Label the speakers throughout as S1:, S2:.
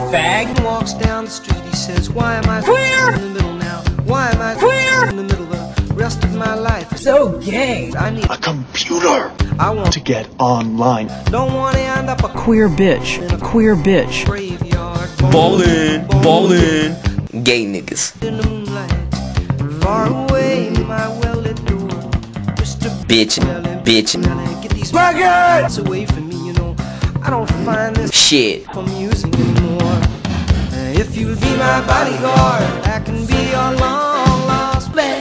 S1: fag walks down the street, he says, why am I queer in the middle now? Why am I queer in the middle of the rest of my life? So gay. I need a computer. I want to get online. Don't want to end up a queer bitch in a queer bitch graveyard.
S2: Ballin', ballin'. Gay niggas.
S1: In the moonlight, far away, my well-lit door. Mr.
S2: Bitchin', bitchin'.
S1: Get these buggers away from me, you know. I don't find this
S2: shit
S1: amusing anymore. If you'll be my bodyguard, I can be your long lost friend.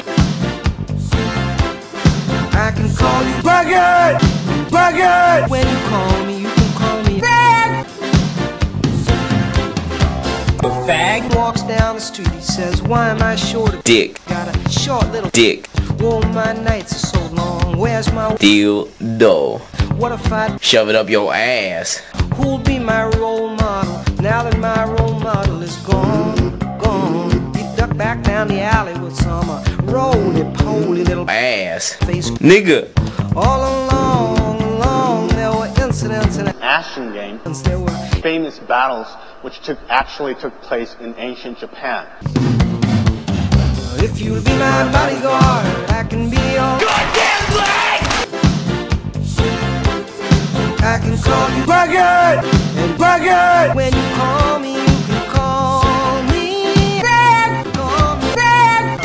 S1: I can call you Buggard, Buggard. When you call me, you can call me Fag. The fag walks down the street, he says, why am I short of
S2: dick?
S1: Got a short little
S2: dick.
S1: Oh, my nights are so long. Where's my
S2: dildo?
S1: What if I
S2: shove it up your ass?
S1: Who'll be my role model now that my role model is gone, gone? He ducked back down the alley with some roly-poly little
S2: ass
S1: face
S2: nigga.
S1: All along there were incidents in
S3: Ashen game.
S1: There were
S3: famous battles which actually took place in ancient Japan.
S1: If you'll be my bodyguard, I can be your goddamn leg. I can call you Buggard and Buggard. When you call me, you can call me back. Call me back.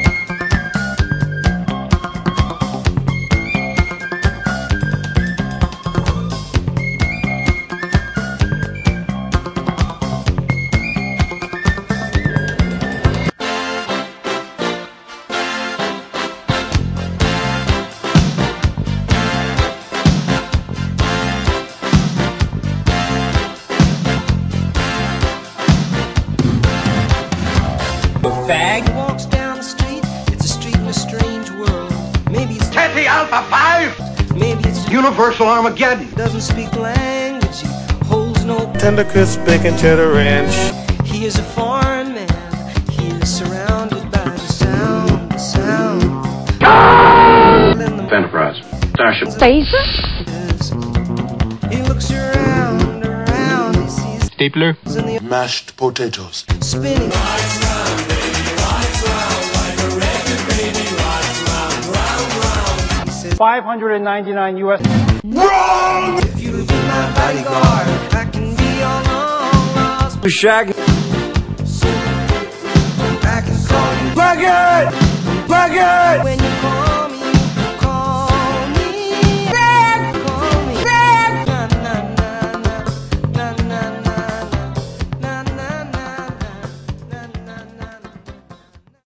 S1: Fag walks down the street. It's a street in a strange world. Maybe it's
S4: Teddy Alpha 5.
S1: Maybe it's
S4: Universal Armageddon.
S1: Doesn't speak language. He holds no
S5: tender crisp bacon cheddar ranch.
S1: He is a foreign man. He is surrounded by the sound. The sound.
S4: Enterprise. Starship.
S6: Space.
S1: He looks around. He sees
S5: Stapler.
S4: Mashed potatoes.
S1: Spinning.
S3: 599 US.
S1: Wrong! If you'll be my bodyguard, I can be your long lost
S2: Shag.
S1: I can call you Buggard, Buggard. When you call